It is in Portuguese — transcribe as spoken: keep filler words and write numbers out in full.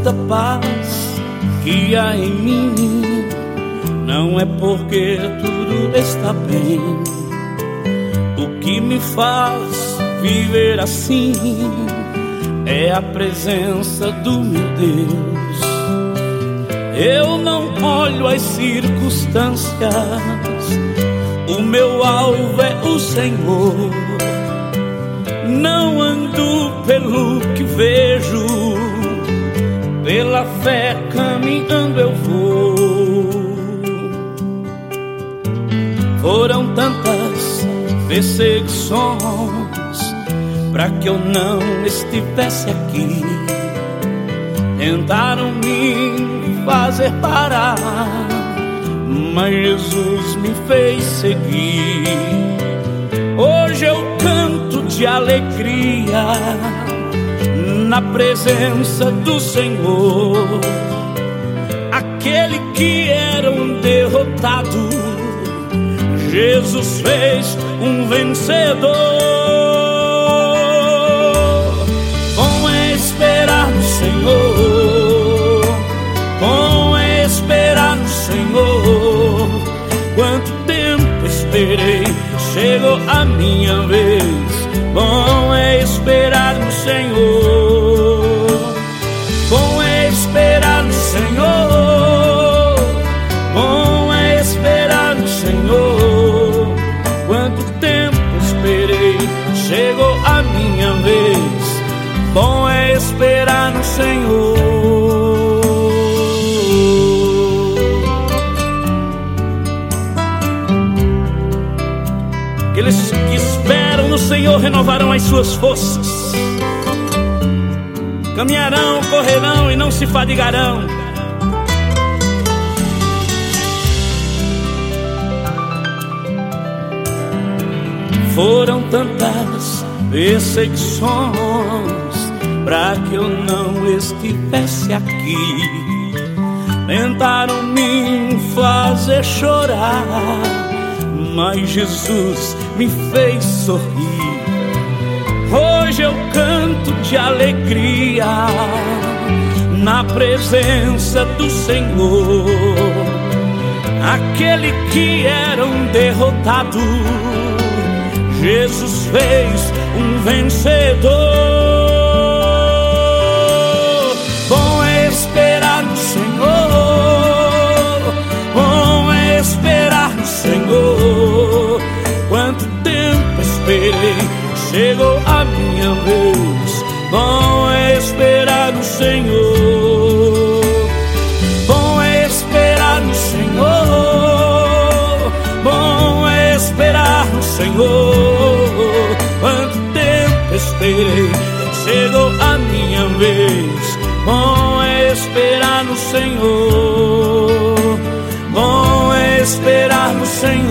esta paz que há em mim não é porque tudo está bem. O que me faz viver assim é a presença do meu Deus. Eu não olho as circunstâncias, o meu alvo é o Senhor. Não ando pelo que vejo, pela fé caminhando eu vou. Foram tantas perseguições para que eu não estivesse aqui. Tentaram me fazer parar, mas Jesus me fez seguir. Hoje eu canto de alegria na presença do Senhor. Aquele que era um derrotado, Jesus fez um vencedor. Bom é esperar no Senhor, bom é esperar no Senhor. Quanto tempo esperei, chegou a minha vez. Bom é esperar no Senhor, bom é esperar no Senhor, bom é esperar no Senhor. Quanto tempo esperei, chegou a minha vez. Bom é esperar no Senhor. Aqueles que esperam no Senhor renovarão as suas forças, caminharão, correrão e não se fadigarão. Foram tantas perseguições para que eu não estivesse aqui. Tentaram me fazer chorar, mas Jesus me fez sorrir. Hoje eu canto de alegria na presença do Senhor. Aquele que era um derrotado, Jesus fez um vencedor. Bom é esperar no Senhor, bom é esperar no Senhor. Quanto tempo esperei, chegou a minha vez. Bom é esperar no Senhor, bom é esperar no Senhor, bom é esperar no Senhor. Quanto tempo esperei, chegou a minha vez. Bom é esperar no Senhor, bom é esperar no Senhor.